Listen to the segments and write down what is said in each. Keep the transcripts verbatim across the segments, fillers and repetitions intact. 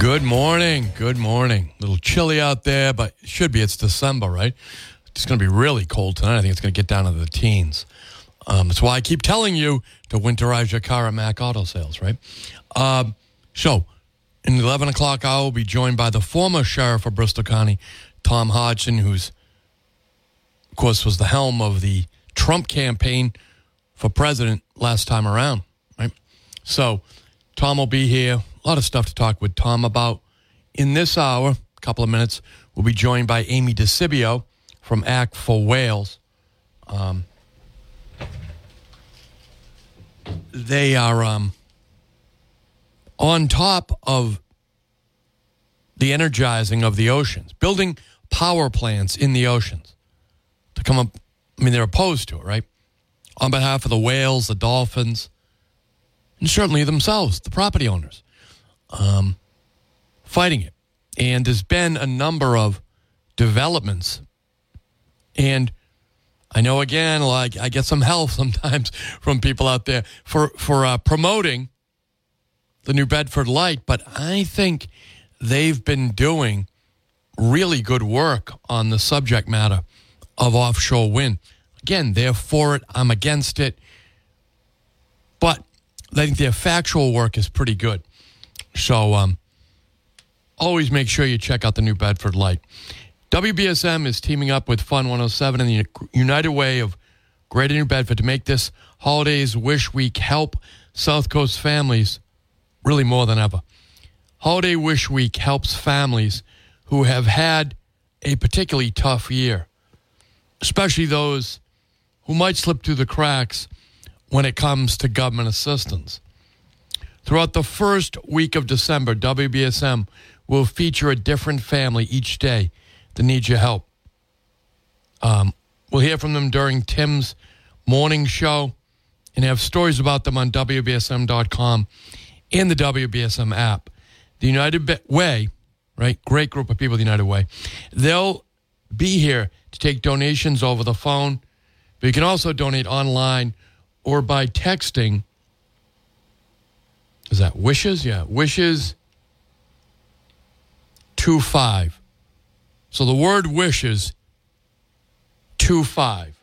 Good morning. Good morning. A little chilly out there, but it should be. It's December, right? It's going to be really cold tonight. I think it's going to get down to the teens. Um, that's why I keep telling you to winterize your car at Mac Auto Sales, right? Um, so, in the eleven o'clock hour, we'll be joined by the former sheriff of Bristol County, Tom Hodgson, who's, of course, was the helm of the Trump campaign for president last time around, right? So, Tom will be here. A lot of stuff to talk with Tom about. In this hour, a couple of minutes, we'll be joined by Amy DeCibio from Act for Wales. Um, they are um, on top of the energizing of the oceans, building power plants in the oceans to come up. I mean, they're opposed to it, right? On behalf of the whales, the dolphins, and certainly themselves, the property owners. Um, fighting it. And there's been a number of developments. And I know, again, like I get some help sometimes from people out there for, for uh, promoting the New Bedford Light, but I think they've been doing really good work on the subject matter of offshore wind. Again, they're for it. I'm against it. But I think their factual work is pretty good. So um, always make sure you check out the New Bedford Light. W B S M is teaming up with Fund one oh seven and the United Way of Greater New Bedford to make this Holidays Wish Week help South Coast families really more than ever. Holiday Wish Week helps families who have had a particularly tough year, especially those who might slip through the cracks when it comes to government assistance. Throughout the first week of December, W B S M will feature a different family each day that needs your help. Um, we'll hear from them during Tim's morning show and have stories about them on W B S M dot com and the W B S M app. The United Way, right? Great group of people, the United Way. They'll be here to take donations over the phone, but you can also donate online or by texting. Is that Wishes? Yeah, Wishes two five. So the word Wishes two five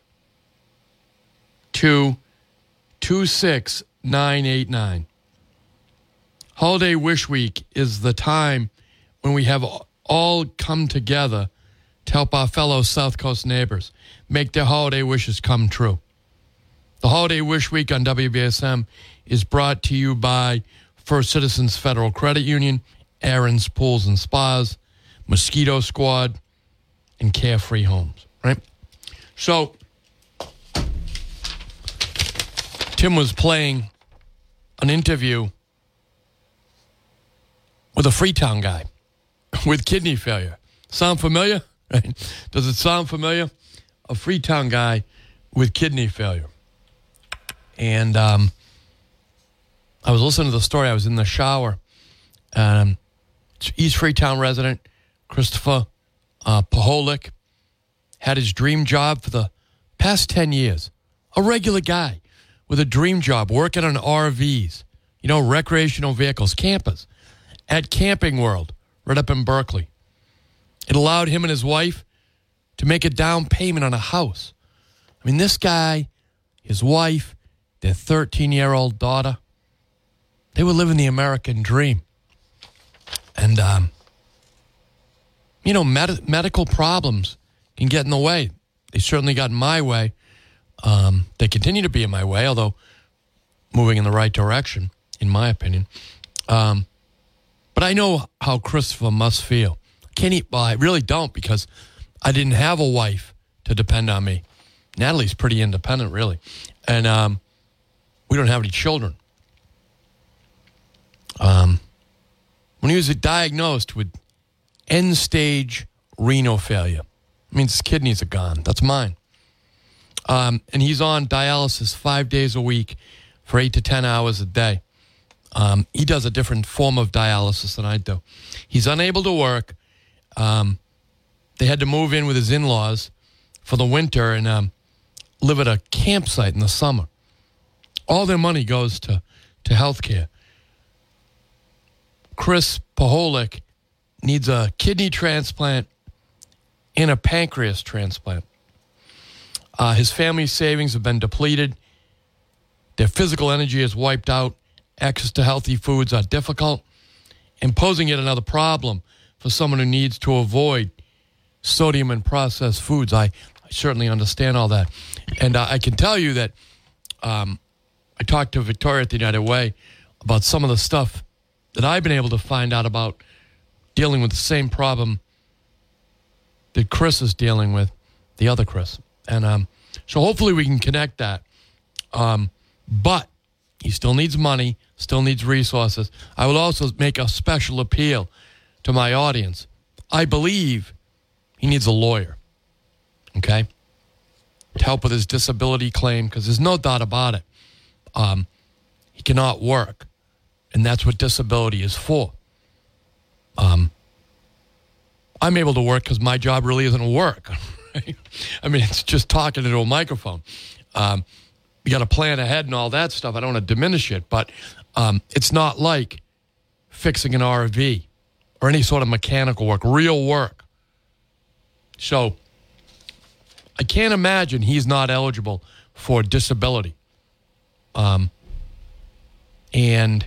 to two six nine eight nine. Holiday Wish Week is the time when we have all come together to help our fellow South Coast neighbors make their holiday wishes come true. The Holiday Wish Week on W B S M is brought to you by First Citizens Federal Credit Union, Aaron's Pools and Spas, Mosquito Squad, and Carefree Homes, right? So, Tim was playing an interview with a Freetown guy with kidney failure. Sound familiar? Right? Does it sound familiar? A Freetown guy with kidney failure. And um, I was listening to the story. I was in the shower. Um, East Freetown resident Christopher uh, Paholic had his dream job for the past ten years. A regular guy with a dream job working on R Vs, you know, recreational vehicles, campers, at Camping World right up in Berkeley. It allowed him and his wife to make a down payment on a house. I mean, this guy, his wife, their thirteen-year-old daughter, they were living the American dream. And, um, you know, med- medical problems can get in the way. They certainly got in my way. Um, they continue to be in my way, although moving in the right direction, in my opinion. Um, but I know how Christopher must feel. Can't eat, well, I really don't, because I didn't have a wife to depend on me. Natalie's pretty independent, really. And um, we don't have any children. Um, when he was diagnosed with end-stage renal failure, I mean, his kidneys are gone. That's mine. Um, and he's on dialysis five days a week for eight to ten hours a day. Um, he does a different form of dialysis than I do. He's unable to work. Um, they had to move in with his in-laws for the winter and um, live at a campsite in the summer. All their money goes to, to health care. Chris Paholic needs a kidney transplant and a pancreas transplant. Uh, his family's savings have been depleted. Their physical energy is wiped out. Access to healthy foods are difficult, and posing yet another problem for someone who needs to avoid sodium and processed foods. I, I certainly understand all that. And uh, I can tell you that um, I talked to Victoria at the United Way about some of the stuff that I've been able to find out about dealing with the same problem that Chris is dealing with, the other Chris. And um, so hopefully we can connect that. Um, but he still needs money, still needs resources. I will also make a special appeal to my audience. I believe he needs a lawyer, okay, to help with his disability claim, because there's no doubt about it. Um, he cannot work, and that's what disability is for. Um, I'm able to work because my job really isn't work. I mean, it's just talking into a microphone. Um, you got to plan ahead and all that stuff. I don't want to diminish it, but um, it's not like fixing an R V or any sort of mechanical work, real work. So I can't imagine he's not eligible for disability. Um, and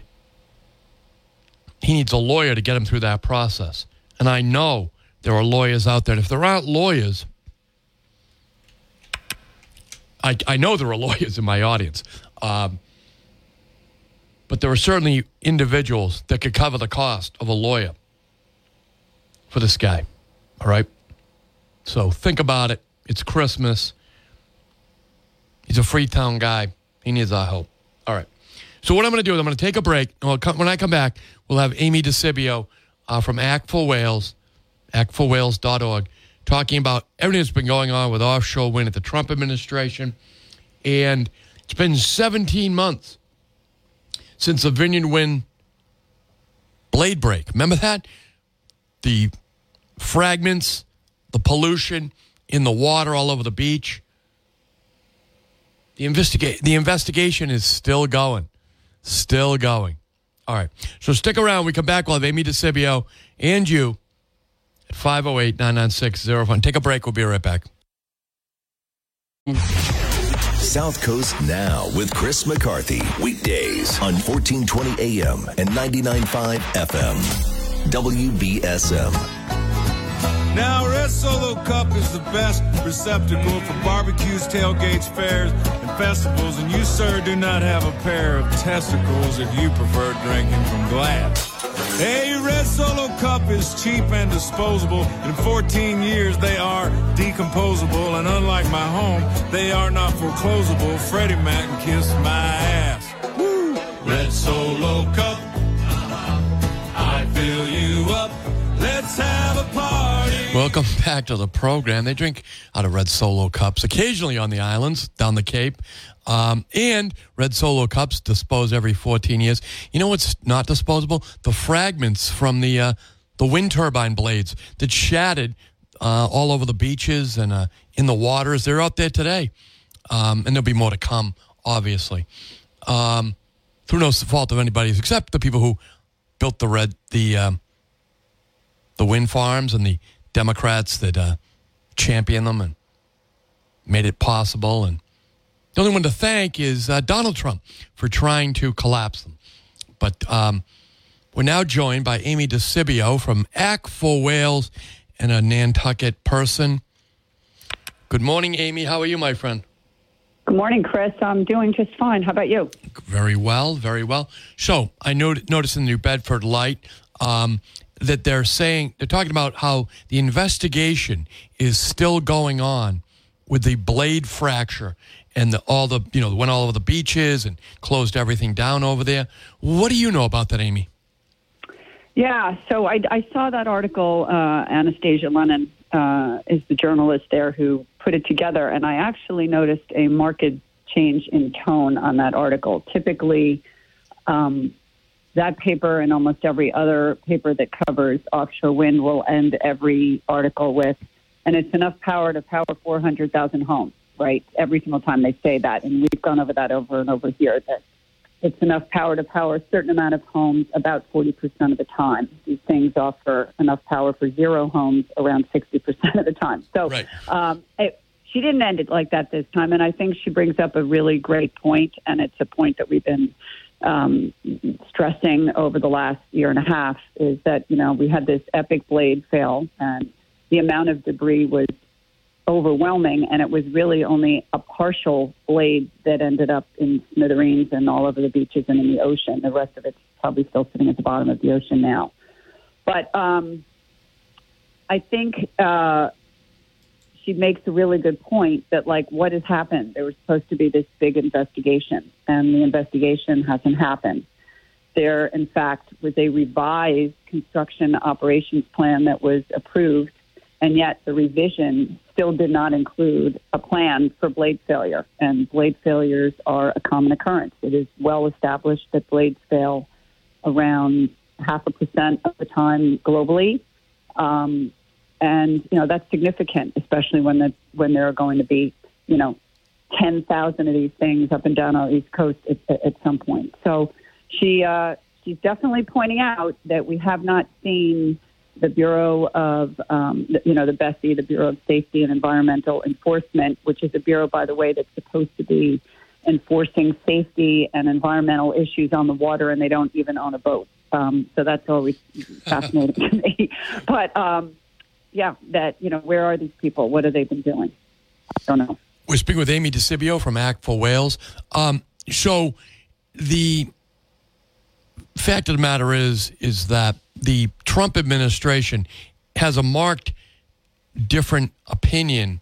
he needs a lawyer to get him through that process. And I know there are lawyers out there. And if there aren't lawyers, I, I know there are lawyers in my audience. Um, but there are certainly individuals that could cover the cost of a lawyer for this guy. All right? So think about it. It's Christmas. He's a Freetown guy. He needs our help. All right. So what I'm going to do is I'm going to take a break. When I come back, we'll have Amy DeCibio uh, from Act for Wales, act for wales dot org, talking about everything that's been going on with offshore wind at the Trump administration. And it's been seventeen months since the Vineyard Wind blade break. Remember that? The fragments, the pollution in the water all over the beach. The investiga- the investigation is still going. Still going. All right. So stick around. We come back. We'll have Amy DeCibio and you at five oh eight, nine nine six, zero one. Take a break. We'll be right back. South Coast Now with Chris McCarthy. Weekdays on fourteen twenty A M and ninety-nine point five F M. W B S M. Now, Red Solo Cup is the best receptacle for barbecues, tailgates, fairs, and festivals. And you, sir, do not have a pair of testicles if you prefer drinking from glass. Hey, Red Solo Cup is cheap and disposable. In fourteen years, they are decomposable. And unlike my home, they are not foreclosable. Freddie Mac kissed my ass. Woo! Red Solo Cup, I fill you up. Let's have a party. Welcome back to the program. They drink out of Red Solo cups, occasionally on the islands, down the Cape. Um, and Red Solo cups dispose every fourteen years. You know what's not disposable? The fragments from the uh, the wind turbine blades that shattered uh, all over the beaches and uh, in the waters. They're out there today. Um, and there'll be more to come, obviously. Um, through no fault of anybody's, except the people who built the red, the... Um, the wind farms and the Democrats that uh, championed them and made it possible. And the only one to thank is uh, Donald Trump for trying to collapse them. But um, we're now joined by Amy DeCibio from Act for Wales and a Nantucket person. Good morning, Amy. How are you, my friend? Good morning, Chris. I'm doing just fine. How about you? Very well, very well. So I not- noticed in the New Bedford Light um, that they're saying, they're talking about how the investigation is still going on with the blade fracture and the, all the, you know, went all over the beaches and closed everything down over there. What do you know about that, Amy? Yeah, so I, I saw that article. uh, Anastasia Lennon uh, is the journalist there who put it together, and I actually noticed a marked change in tone on that article. Typically, um, that paper and almost every other paper that covers offshore wind will end every article with, and it's enough power to power four hundred thousand homes, right? Every single time they say that. And we've gone over that over and over here, that it's enough power to power a certain amount of homes about forty percent of the time. These things offer enough power for zero homes around sixty percent of the time. So right. um, it, she didn't end it like that this time, and I think she brings up a really great point, and it's a point that we've been um, stressing over the last year and a half, is that, you know, we had this epic blade fail, and the amount of debris was overwhelming, and it was really only a partial blade that ended up in smithereens and all over the beaches and in the ocean. The rest of it's probably still sitting at the bottom of the ocean now. But um, I think uh, she makes a really good point that, like, what has happened? There was supposed to be this big investigation, and the investigation hasn't happened. There, in fact, was a revised construction operations plan that was approved, and yet the revision still did not include a plan for blade failure. And blade failures are a common occurrence. It is well established that blades fail around half a percent of the time globally. Um, and, you know, that's significant, especially when the, when there are going to be, you know, ten thousand of these things up and down our East Coast at, at some point. So she uh, she's definitely pointing out that we have not seen the Bureau of, um, you know, the B S E, the Bureau of Safety and Environmental Enforcement, which is a bureau, by the way, that's supposed to be enforcing safety and environmental issues on the water, and they don't even own a boat. Um, so that's always fascinating to me. But, um, yeah, that, you know, where are these people? What have they been doing? I don't know. We're speaking with Amy DeCibio from Act for Whales. Um, so the fact of the matter is, is that the Trump administration has a marked different opinion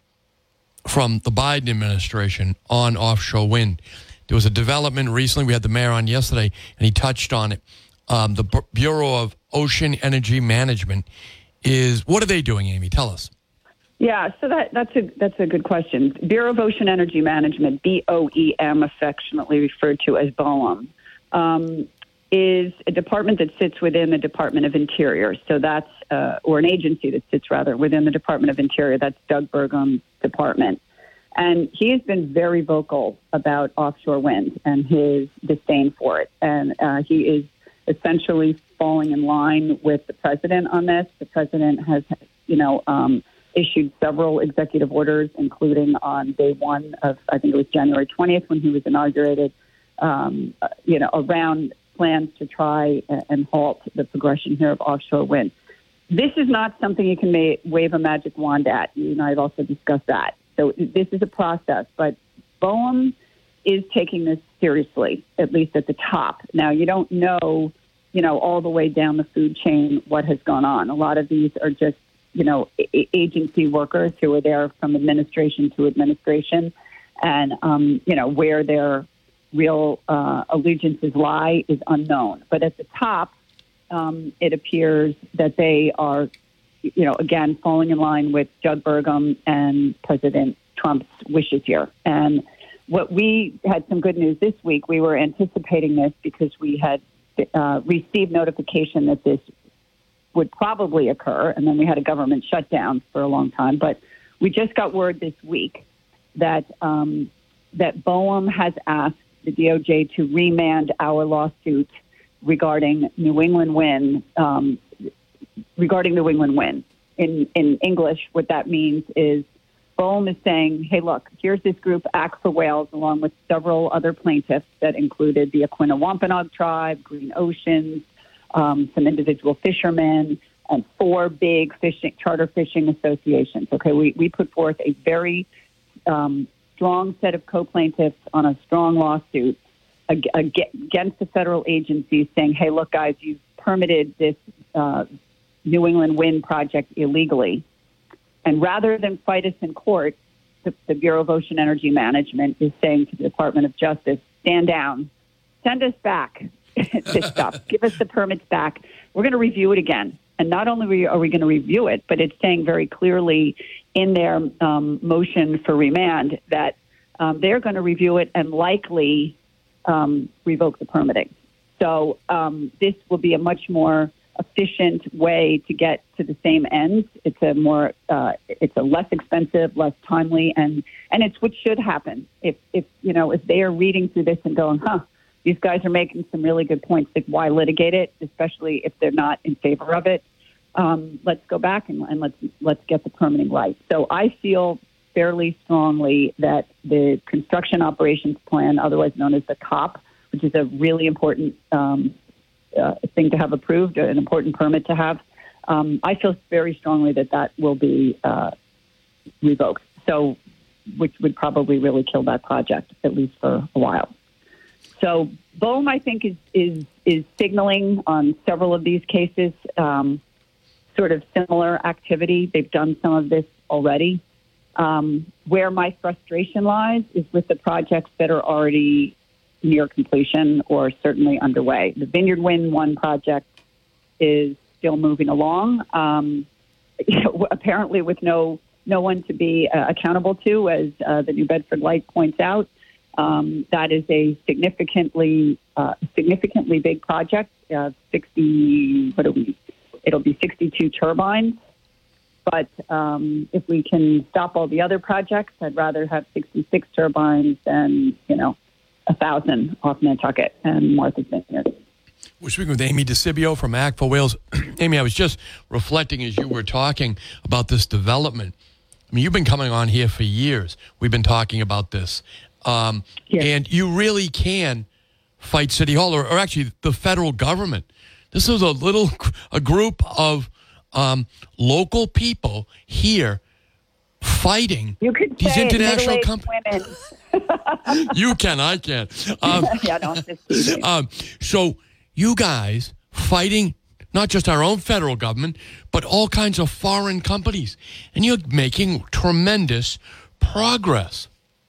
from the Biden administration on offshore wind. There was a development recently. We had the mayor on yesterday, and he touched on it. Um, the B- Bureau of Ocean Energy Management is, what are they doing, Amy? Tell us. Yeah, so that, that's a that's a good question. Bureau of Ocean Energy Management, B O E M, affectionately referred to as BOEM, um, is a department that sits within the Department of Interior. So that's, uh, or an agency that sits rather within the Department of Interior. That's Doug Burgum's department. And he has been very vocal about offshore wind and his disdain for it. And uh, he is essentially falling in line with the president on this. The president has, you know, um, issued several executive orders, including on day one of, I think it was January twentieth when he was inaugurated, um, you know, around plans to try and halt the progression here of offshore wind. This is not something you can ma- wave a magic wand at. You and I have also discussed that. So this is a process, but BOEM is taking this seriously, at least at the top. Now, you don't know, you know, all the way down the food chain what has gone on. A lot of these are just, you know, a- agency workers who are there from administration to administration, and, um, you know, where their real uh, allegiances lie is unknown. But at the top, um, it appears that they are, you know, again, falling in line with Doug Burgum and President Trump's wishes here. And what we had some good news this week. We were anticipating this because we had uh, received notification that this would probably occur, and then we had a government shutdown for a long time. But we just got word this week that um, that BOEM has asked the D O J to remand our lawsuit regarding New England wind, um, regarding New England wind. In, in English, what that means is BOEM is saying, hey, look, here's this group, Act for Whales, along with several other plaintiffs that included the Aquinnah Wampanoag tribe, Green Oceans, um, some individual fishermen, and four big fishing charter fishing associations. Okay, we, we put forth a very um, strong set of co-plaintiffs on a strong lawsuit ag- ag- against the federal agencies saying, hey, look, guys, you've permitted this uh, New England wind project illegally. And rather than fight us in court, the, the Bureau of Ocean Energy Management is saying to the Department of Justice, stand down, send us back this stuff, give us the permits back. We're going to review it again. And not only are we going to review it, but it's saying very clearly in their um, motion for remand that um, they're going to review it and likely um, revoke the permitting. So um, this will be a much more efficient way to get to the same ends. It's a more, uh, it's a less expensive, less timely, and and it's what should happen. If if you know if they are reading through this and going, huh, these guys are making some really good points. Like, why litigate it, especially if they're not in favor of it? Um, let's go back and, and let's let's get the permitting right. So I feel fairly strongly that the construction operations plan, otherwise known as the C O P, which is a really important um, uh, thing to have approved, an important permit to have, um, I feel very strongly that that will be uh, revoked. So, which would probably really kill that project, at least for a while. So B O E M, I think, is is is signaling on several of these cases um, sort of similar activity. They've done some of this already. Um, where my frustration lies is with the projects that are already near completion or certainly underway. The Vineyard Wind one project is still moving along, um, apparently with no no one to be uh, accountable to, as uh, the New Bedford Light points out. Um, that is a significantly uh, significantly big project. Uh, sixty, what do we? It'll be sixty-two turbines. But um, if we can stop all the other projects, I'd rather have sixty-six turbines than, you know, a thousand off Nantucket and Martha's Vineyard. We're speaking with Amy DeCibio from Act for Wales. Amy, I was just reflecting as you were talking about this development. I mean, you've been coming on here for years. We've been talking about this. Um, yes. And you really can fight City Hall, or, or actually the federal government. This is a little, a group of um, local people here fighting you could these say international middle-aged companies. women. You can, I can. Um, yeah, no, I'm just teasing. um, so you guys fighting not just our own federal government, but all kinds of foreign companies. And you're making tremendous progress.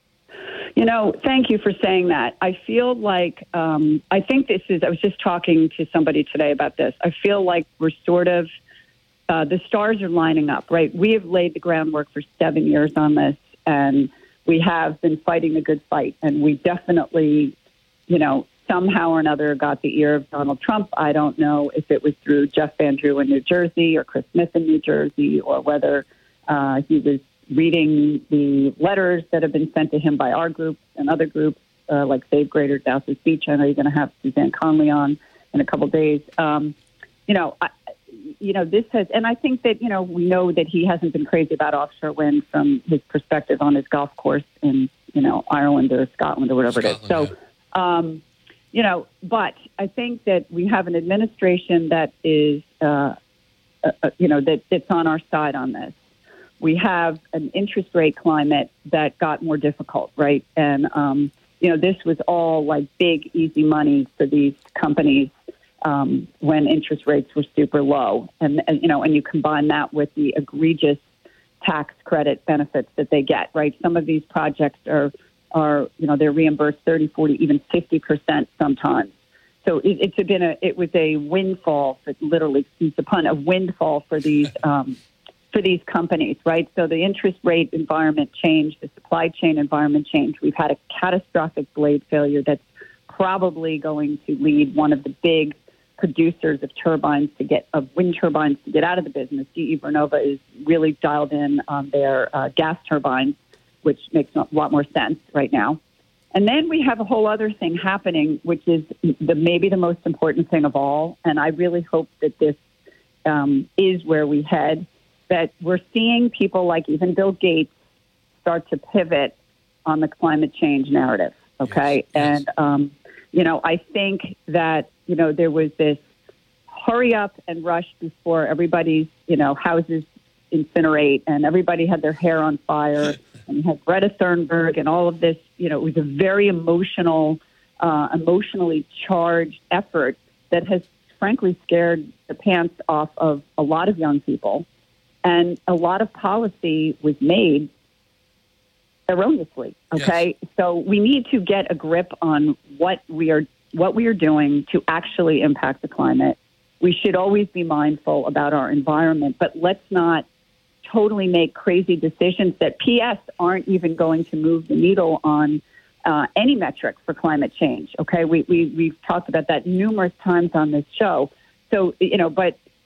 You know, thank you for saying that. I feel like, um, I think this is, I was just talking to somebody today about this. I feel like we're sort of, uh, the stars are lining up, right? We have laid the groundwork for seven years on this, and we have been fighting a good fight. And we definitely, you know, somehow or another got the ear of Donald Trump. I don't know if it was through Jeff Van Drew in New Jersey or Chris Smith in New Jersey, or whether uh, he was reading the letters that have been sent to him by our group and other groups, uh, like Save Greater Dowsett Beach. I know you're going to have Suzanne Conley on in a couple of days. Um, you know, I, you know, this has, and I think that, you know, we know that he hasn't been crazy about offshore wind from his perspective on his golf course in, you know, Ireland or Scotland or whatever Scotland, it is. So, yeah. um, you know, but I think that we have an administration that is, uh, uh, you know, that, that's on our side on this. We have an interest rate climate that got more difficult, right? And, um, you know, this was all like big, easy money for these companies um, when interest rates were super low. And, and, you know, and you combine that with the egregious tax credit benefits that they get, right? Some of these projects are, are you know, they're reimbursed thirty, forty, even fifty percent sometimes. So it, it's been a, it was a windfall, for, literally, excuse the pun, a windfall for these um for these companies, right? So the interest rate environment changed, the supply chain environment changed. We've had a catastrophic blade failure that's probably going to lead one of the big producers of turbines to get, of wind turbines to get out of the business. G E Vernova is really dialed in on their uh, gas turbines, which makes a lot more sense right now. And then we have a whole other thing happening, which is the maybe the most important thing of all. And I really hope that this um, is where we head. That we're seeing people like even Bill Gates start to pivot on the climate change narrative, okay? Yes, yes. And, um, you know, I think that, you know, there was this hurry up and rush before everybody's, you know, houses incinerate and everybody had their hair on fire and you had Greta Thunberg and all of this, you know, it was a very emotional, uh, emotionally charged effort that has frankly scared the pants off of a lot of young people. And a lot of policy was made erroneously. Okay, yes. So we need to get a grip on what we are what we are doing to actually impact the climate. We should always be mindful about our environment, but let's not totally make crazy decisions that P S aren't even going to move the needle on uh, any metric for climate change. Okay, we, we we've talked about that numerous times on this show. So you know, but.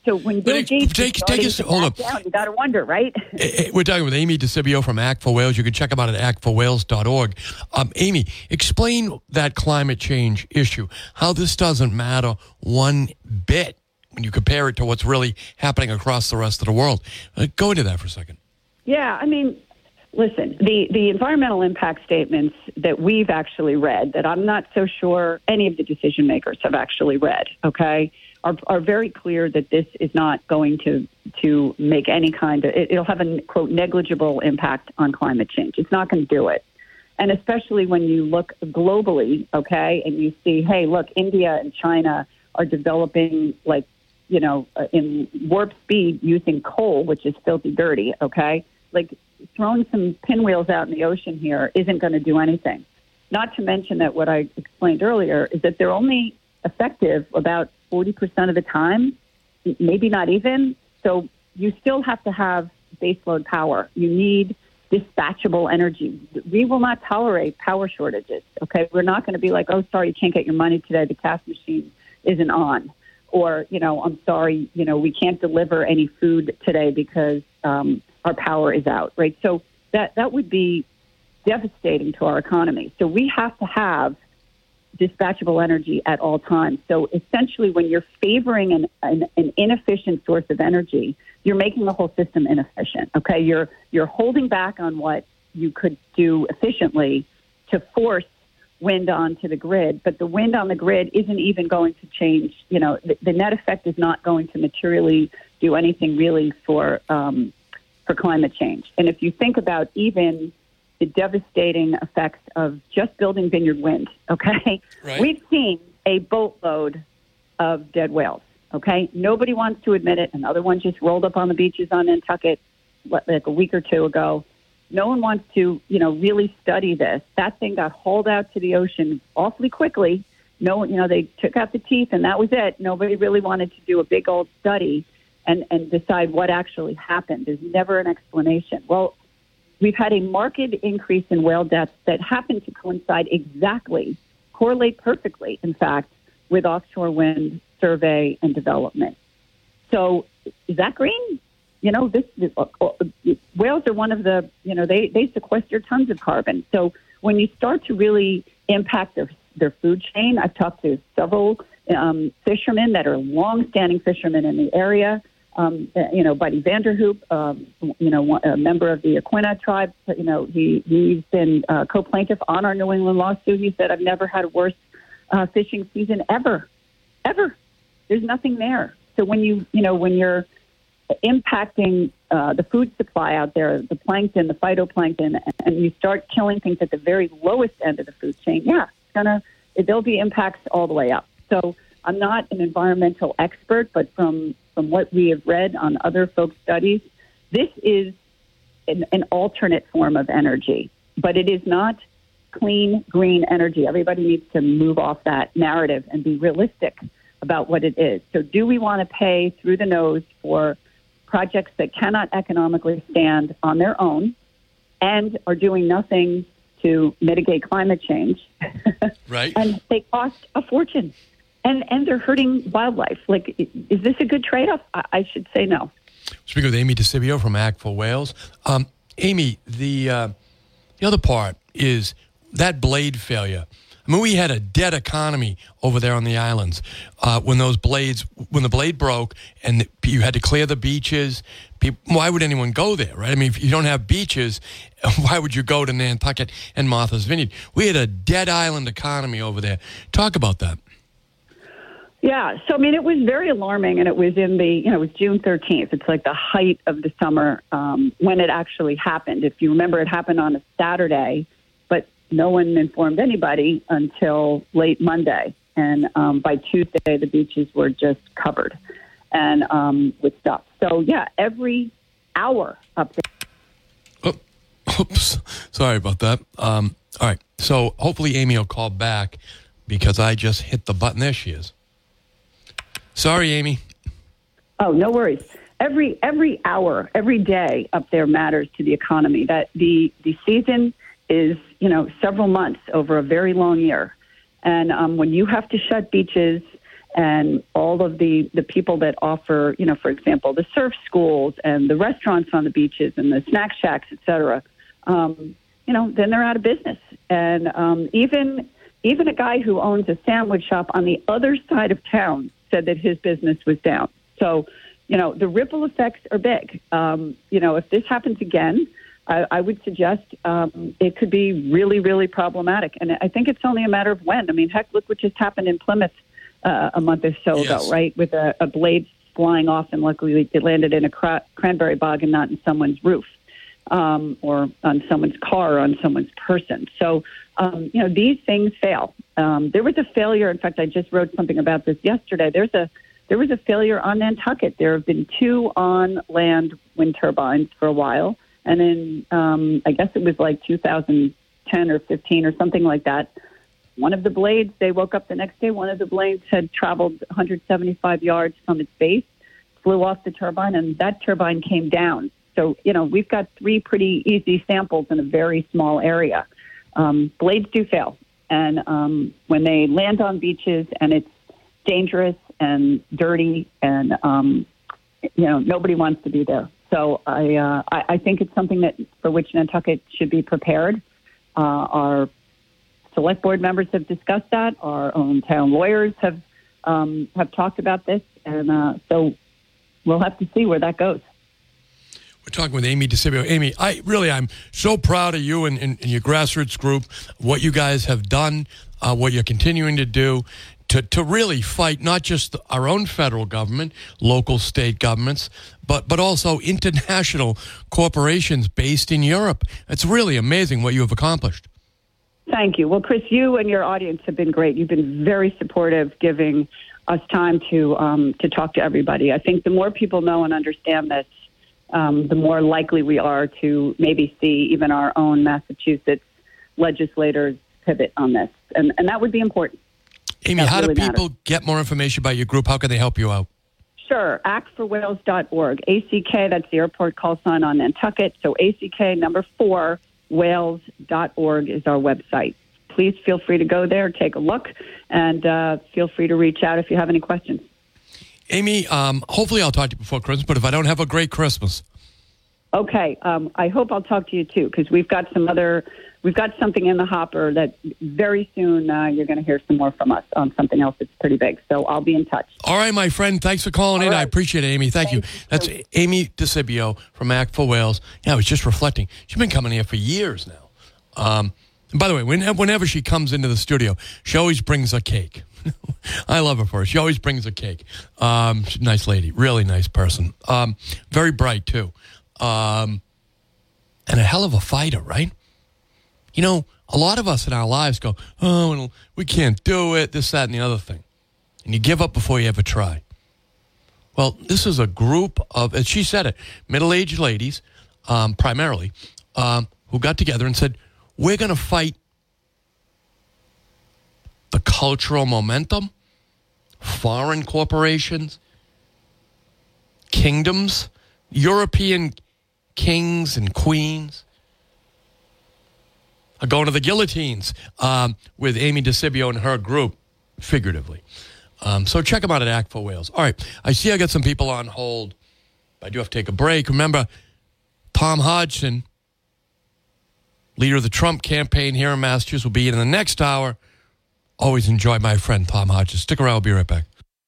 So when Bill But Gates take- is take starting us- to hold back on. down, you got to wonder, right? We're talking with Amy DeCibio from Act for Wales. You can check them out at act for wales dot org. Um, Amy, explain that climate change issue, how this doesn't matter one bit when you compare it to what's really happening across the rest of the world. Uh, go into that for a second. Yeah, I mean, listen, the, the environmental impact statements that we've actually read, that I'm not so sure any of the decision makers have actually read, okay, are, are very clear that this is not going to to make any kind of, it, it'll have a, quote, negligible impact on climate change. It's not going to do it. And especially when you look globally, okay, and you see, hey, look, India and China are developing, like, you know, uh, in warp speed using coal, which is filthy dirty, okay? Like, throwing some pinwheels out in the ocean here isn't going to do anything. Not to mention that what I explained earlier is that they're only effective about forty percent of the time, maybe not even. So you still have to have baseload power. You need dispatchable energy. We will not tolerate power shortages, okay? We're not going to be like, oh, sorry, you can't get your money today. The cash machine isn't on. Or, you know, I'm sorry, you know, we can't deliver any food today because um, our power is out, right? So that, that would be devastating to our economy. So we have to have dispatchable energy at all times. So essentially, when you're favoring an, an, an inefficient source of energy, you're making the whole system inefficient, okay? You're, you're holding back on what you could do efficiently to force wind onto the grid, but the wind on the grid isn't even going to change. You know, the, the net effect is not going to materially do anything really for um, for climate change. And if you think about even the devastating effects of just building Vineyard Wind, okay, Right. We've seen a boatload of dead whales. Okay, nobody wants to admit it. Another one just rolled up on the beaches on Nantucket like a week or two ago. No one wants to, you know, really study this. That thing got hauled out to the ocean awfully quickly. No, you know, they took out the teeth and that was it. Nobody really wanted to do a big old study and, and decide what actually happened. There's never an explanation. Well, we've had a marked increase in whale deaths that happened to coincide exactly, correlate perfectly, in fact, with offshore wind survey and development. So is that green? You know, this, this uh, uh, whales are one of the, you know, they, they sequester tons of carbon. So when you start to really impact their, their food chain, I've talked to several um, fishermen that are longstanding fishermen in the area. Um, you know, Buddy Vanderhoop, um, you know, a member of the Aquina tribe, you know, he, he's been uh, co-plaintiff on our New England lawsuit. He said, I've never had a worse uh, fishing season ever, ever. There's nothing there. So when you, you know, when you're impacting uh, the food supply out there, the plankton, the phytoplankton, and you start killing things at the very lowest end of the food chain, yeah, it's gonna, there'll be impacts all the way up. So I'm not an environmental expert, but from, from what we have read on other folks' studies, this is an, an alternate form of energy, but it is not clean, green energy. Everybody needs to move off that narrative and be realistic about what it is. So do we want to pay through the nose for projects that cannot economically stand on their own and are doing nothing to mitigate climate change? Right. And they cost a fortune. And and they're hurting wildlife. Like, is this a good trade-off? I, I should say no. Speaking with Amy DeCibio from Act for Wales. Um, Amy, the uh, the other part is that blade failure. I mean, we had a dead economy over there on the islands uh, when those blades, when the blade broke and you had to clear the beaches. People, why would anyone go there, right? I mean, if you don't have beaches, why would you go to Nantucket and Martha's Vineyard? We had a dead island economy over there. Talk about that. Yeah, so I mean, it was very alarming, and it was in the, you know, it was June thirteenth. It's like the height of the summer um, when it actually happened. If you remember, it happened on a Saturday, but no one informed anybody until late Monday. And um, by Tuesday, the beaches were just covered and um, with stuff. So, yeah, every hour up there. Oh, oops, sorry about that. Um, all right, so hopefully Amy will call back because I just hit the button. There she is. Sorry, Amy. Oh, no worries. Every every hour, every day up there matters to the economy. That the the season is, you know, several months over a very long year. And um, when you have to shut beaches and all of the, the people that offer, you know, for example, the surf schools and the restaurants on the beaches and the snack shacks, et cetera, um, you know, then they're out of business. And um, even even a guy who owns a sandwich shop on the other side of town said that his business was down. So, you know, the ripple effects are big. Um, you know, if this happens again, I, I would suggest um, it could be really, really problematic. And I think it's only a matter of when. I mean, heck, look what just happened in Plymouth uh, a month or so yes. ago, right, with a, a blade flying off, and luckily it landed in a cra- cranberry bog and not in someone's roof um, or on someone's car or on someone's person. So, um, you know, these things fail. Um, there was a failure. In fact, I just wrote something about this yesterday. There's a There was a failure on Nantucket. There have been two on-land wind turbines for a while. And then um, I guess it was like two thousand ten or fifteen or something like that. One of the blades, they woke up the next day, one of the blades had traveled one hundred seventy-five yards from its base, flew off the turbine, and that turbine came down. So, you know, we've got three pretty easy samples in a very small area. Um, blades do fail. And um, when they land on beaches and it's dangerous and dirty, and um, you know, nobody wants to be there. So I, uh, I, I think it's something that for which Nantucket should be prepared. Uh, our select board members have discussed that. Our own town lawyers have um, have talked about this, and uh, so we'll have to see where that goes. We're talking with Amy DeCibio. Amy, I really, I'm so proud of you and, and, and your grassroots group, what you guys have done, uh, what you're continuing to do. To, to really fight not just our own federal government, local state governments, but, but also international corporations based in Europe. It's really amazing what you have accomplished. Thank you. Well, Chris, you and your audience have been great. You've been very supportive, giving us time to um, to talk to everybody. I think the more people know and understand this, um, the more likely we are to maybe see even our own Massachusetts legislators pivot on this. And, and that would be important. Amy, that how really do people matters. get more information about your group? How can they help you out? Sure. act for whales dot org. A C K, that's the airport call sign on Nantucket. So A C K number four, whales dot org is our website. Please feel free to go there, take a look, and uh, feel free to reach out if you have any questions. Amy, um, hopefully I'll talk to you before Christmas, but if I don't, have a great Christmas. Okay. Um, I hope I'll talk to you, too, because we've got some other... We've got something in the hopper that very soon uh, you're going to hear some more from us on something else that's pretty big. So I'll be in touch. All right, my friend. Thanks for calling All in. Right. I appreciate it, Amy. Thank Thanks. you. That's Amy DeCibio from Act for Whales. Yeah, I was just reflecting. She's been coming here for years now. Um, and by the way, whenever she comes into the studio, she always brings a cake. I love her for it. She always brings a cake. Um, she's a nice lady. Really nice person. Um, very bright, too. Um, and a hell of a fighter, right? You know, a lot of us in our lives go, oh, we can't do it, this, that, and the other thing. And you give up before you ever try. Well, this is a group of, as she said it, middle-aged ladies, um, primarily, um, who got together and said, we're going to fight the cultural momentum, foreign corporations, kingdoms, European kings and queens, are going to the guillotines um, with Amy DeCibio and her group, figuratively. Um, so check them out at Act for Whales. All right, I see I got some people on hold. I do have to take a break. Remember, Tom Hodgson, leader of the Trump campaign here in Massachusetts, will be in the next hour. Always enjoy my friend Tom Hodgson. Stick around. I'll be right back.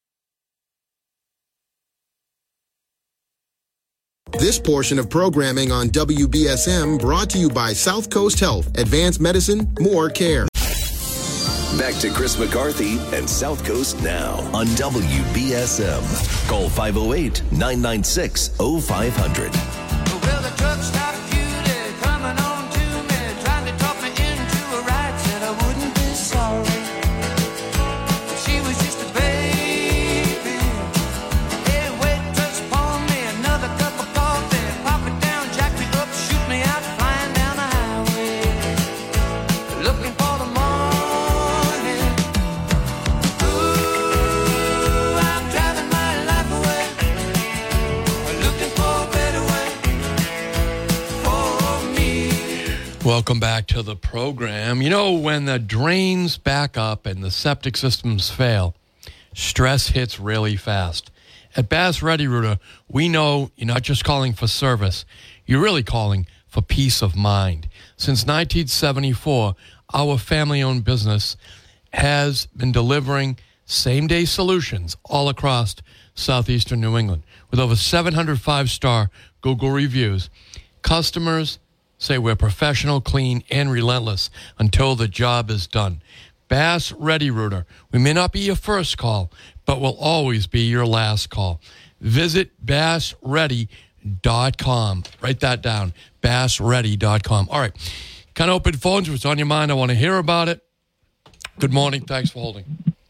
This portion of programming on W B S M brought to you by South Coast Health. Advanced medicine, more care. Back to Chris McCarthy and South Coast Now on W B S M. Call five oh eight, nine nine six, oh five hundred. Well, the truck stopped Judy coming on to me, trying to talk me into a ride, said I wouldn't be sorry. She was just a baby. Hey, wait, touch upon me, another cup of coffee, pop it down, jack me up, shoot me out, flying down the highway, looking for the morning. Ooh, I'm driving my life away, looking for a better way for me. Welcome back to the program. You know, when the drains back up and the septic systems fail, stress hits really fast. At Bass Ready Rooter, we know you're not just calling for service, you're really calling for peace of mind. Since nineteen seventy-four, our family-owned business has been delivering same-day solutions all across southeastern New England. With over seven hundred five-star Google reviews, customers say we're professional, clean, and relentless until the job is done. Bass Ready Rooter. We may not be your first call, but will always be your last call. Visit bass ready dot com. Write that down, bass ready dot com. All right. Kind of open phones. What's on your mind? I want to hear about it. Good morning. Thanks for holding.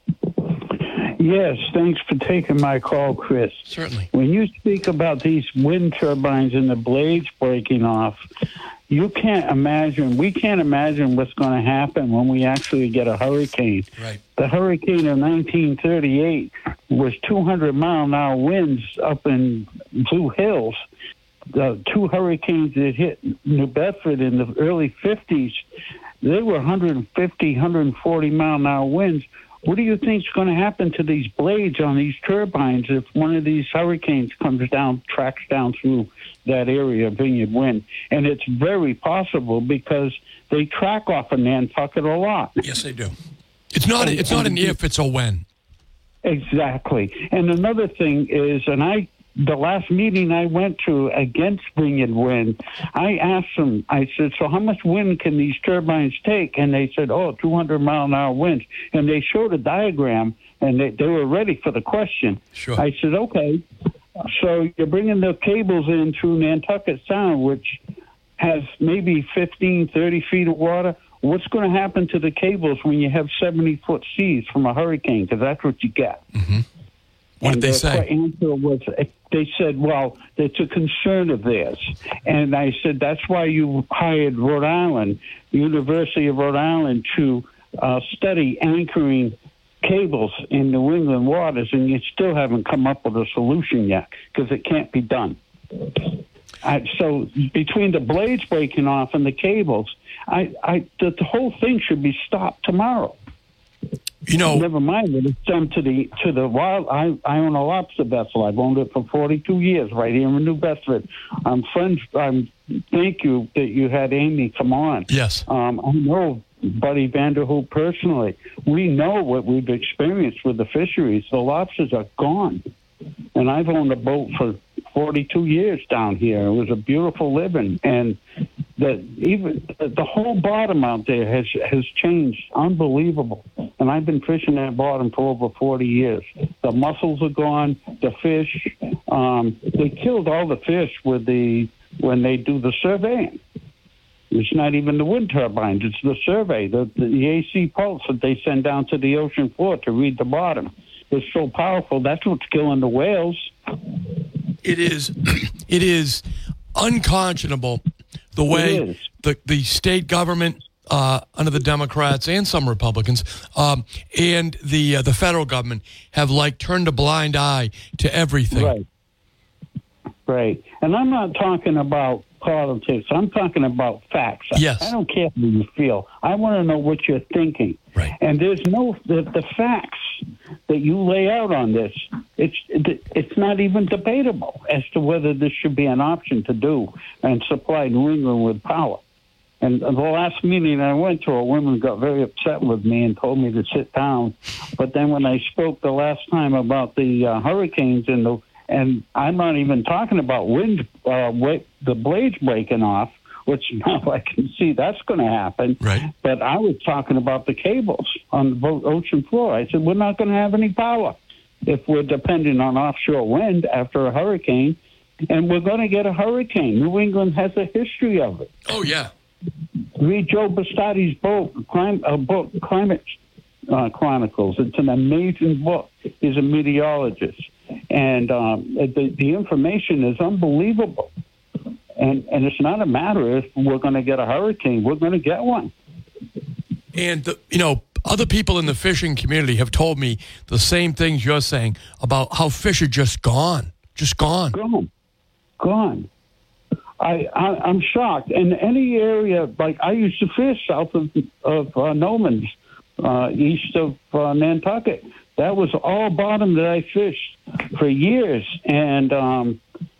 Yes, thanks for taking my call, Chris. Certainly. When you speak about these wind turbines and the blades breaking off, you can't imagine, we can't imagine what's going to happen when we actually get a hurricane. Right. The hurricane of nineteen thirty-eight was two hundred mile an hour winds up in Blue Hills. The two hurricanes that hit New Bedford in the early fifties, they were one fifty, one forty mile an hour winds. What do you think is going to happen to these blades on these turbines if one of these hurricanes comes down, tracks down through that area of Vineyard Wind? And it's very possible because they track off of Nantucket a lot. Yes, they do. It's not. It's not an if. It's a when. Exactly. And another thing is, and I, the last meeting I went to against Vineyard Wind, I asked them, I said, so how much wind can these turbines take? And they said, oh, two hundred mile an hour winds. And they showed a diagram, and they, they were ready for the question. Sure. I said, okay, so you're bringing the cables in through Nantucket Sound, which has maybe fifteen, thirty feet of water. What's going to happen to the cables when you have seventy-foot seas from a hurricane? Because that's what you get. Mm-hmm. What and did they the say? answer was, they said, well, it's a concern of theirs. And I said, that's why you hired Rhode Island, University of Rhode Island, to uh, study anchoring cables in New England waters, and you still haven't come up with a solution yet because it can't be done. Uh, so between the blades breaking off and the cables, I, I, the, the whole thing should be stopped tomorrow. You know, never mind that it's sent to the to the wild. I, I own a lobster vessel. I've owned it for forty-two years, right here in New Bedford. I'm friends. I'm thank you that you had Amy come on. Yes, um, I know Buddy Vanderhoop personally. We know what we've experienced with the fisheries. The lobsters are gone, and I've owned a boat for forty-two years down here. It was a beautiful living, and that even the whole bottom out there has has changed. Unbelievable. And I've been fishing that bottom for over forty years. The mussels are gone. The fish, um, they killed all the fish with the when they do the surveying. It's not even the wind turbines. It's the survey, the, the A C pulse that they send down to the ocean floor to read the bottom. It's so powerful. That's what's killing the whales. It is. It is unconscionable the way the the state government, uh, under the Democrats and some Republicans, um, and the uh, the federal government have like turned a blind eye to everything. Right. Right. And I'm not talking about politics. I'm talking about facts. Yes. I don't care how you feel. I want to know what you're thinking. Right. And there's no the, the facts that you lay out on this. It's it's not even debatable as to whether this should be an option to do and supply New England with power. And the last meeting I went to, a woman got very upset with me and told me to sit down. But then when I spoke the last time about the uh, hurricanes and the and I'm not even talking about wind, uh, the blades breaking off, which now I can see that's going to happen. Right. But I was talking about the cables on the boat ocean floor. I said, we're not going to have any power if we're depending on offshore wind after a hurricane. And we're going to get a hurricane. New England has a history of it. Oh, yeah. Read Joe Bastardi's book, Clim- uh, book Climate uh, Chronicles. It's an amazing book. He's a meteorologist. And um, the, the information is unbelievable. And and it's not a matter if we're going to get a hurricane. We're going to get one. And, the, you know, other people in the fishing community have told me the same things you're saying about how fish are just gone. Just gone. Gone. Gone. I, I, I'm shocked. In any area, like I used to fish south of, of uh, Nomans, uh, east of uh, Nantucket. That was all bottom that I fished for years, and um,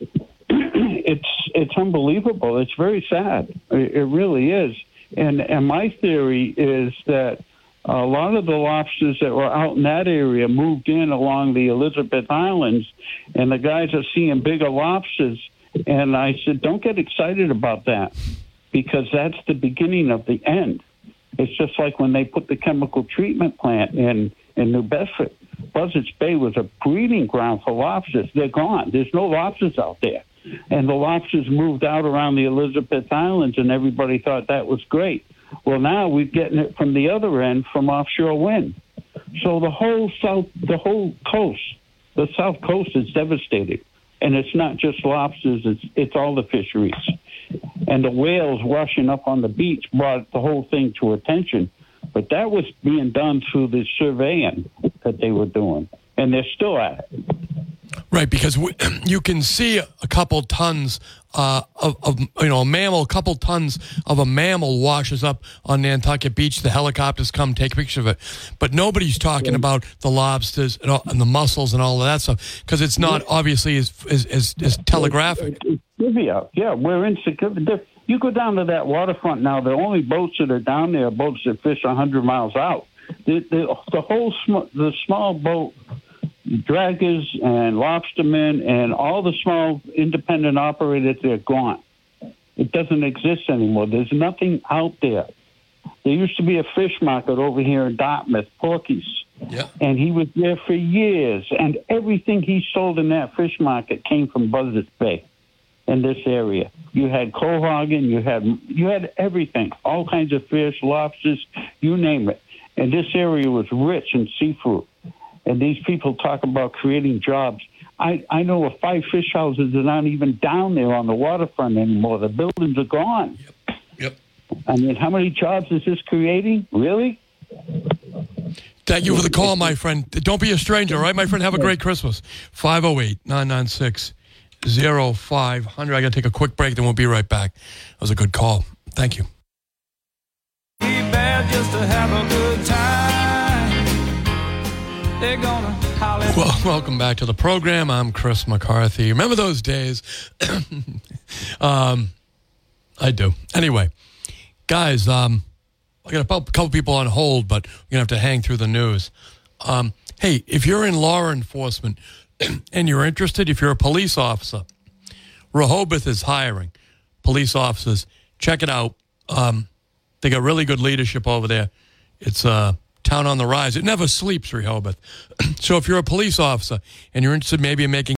it's it's unbelievable. It's very sad. It, it really is. And and my theory is that a lot of the lobsters that were out in that area moved in along the Elizabeth Islands, and the guys are seeing bigger lobsters. And I said, don't get excited about that, because that's the beginning of the end. It's just like when they put the chemical treatment plant in, in New Bedford. Buzzards Bay was a breeding ground for lobsters. They're gone. There's no lobsters out there. And the lobsters moved out around the Elizabeth Islands, and everybody thought that was great. Well, now we're getting it from the other end from offshore wind. So the whole south, the whole coast, the south coast is devastated. And it's not just lobsters, it's, it's all the fisheries. And the whales washing up on the beach brought the whole thing to attention. But that was being done through the surveying that they were doing. And they're still at it. Right, because we, you can see a couple tons uh, of, of, you know, a mammal, a couple tons of a mammal washes up on Nantucket Beach. The helicopters come take pictures of it. But nobody's talking about the lobsters and, all, and the mussels and all of that stuff, because it's not obviously as, as, as, as telegraphic. Yeah, yeah, we're insecure. You go down to that waterfront now, the only boats that are down there are boats that fish one hundred miles out. The, the, the whole sm- the small boat draggers and lobstermen and all the small independent operators, they're gone. It doesn't exist anymore. There's nothing out there. There used to be a fish market over here in Dartmouth, Porky's. Yeah. And he was there for years. And everything he sold in that fish market came from Buzzards Bay in this area. You had cohoggin, you had you had everything, all kinds of fish, lobsters, you name it. And this area was rich in seafood. And these people talk about creating jobs. I, I know of five fish houses that aren't even down there on the waterfront anymore. The buildings are gone. Yep. Yep. I mean, how many jobs is this creating? Really? Thank you for the call, my friend. Don't be a stranger, all right, my friend? Have a great Christmas. five oh eight, nine nine six, oh five hundred. I got to take a quick break, then we'll be right back. That was a good call. Thank you. Be bad just to have a good time. They're gonna holler. Well, welcome back to the program. I'm Chris McCarthy. Remember those days? um, I do. Anyway, guys, um, I got a couple people on hold, but we're going to have to hang through the news. Um, hey, if you're in law enforcement and you're interested, if you're a police officer, Rehoboth is hiring police officers. Check it out. Um, they got really good leadership over there. It's a town on the rise. It never sleeps, Rehoboth. So if you're a police officer and you're interested maybe in making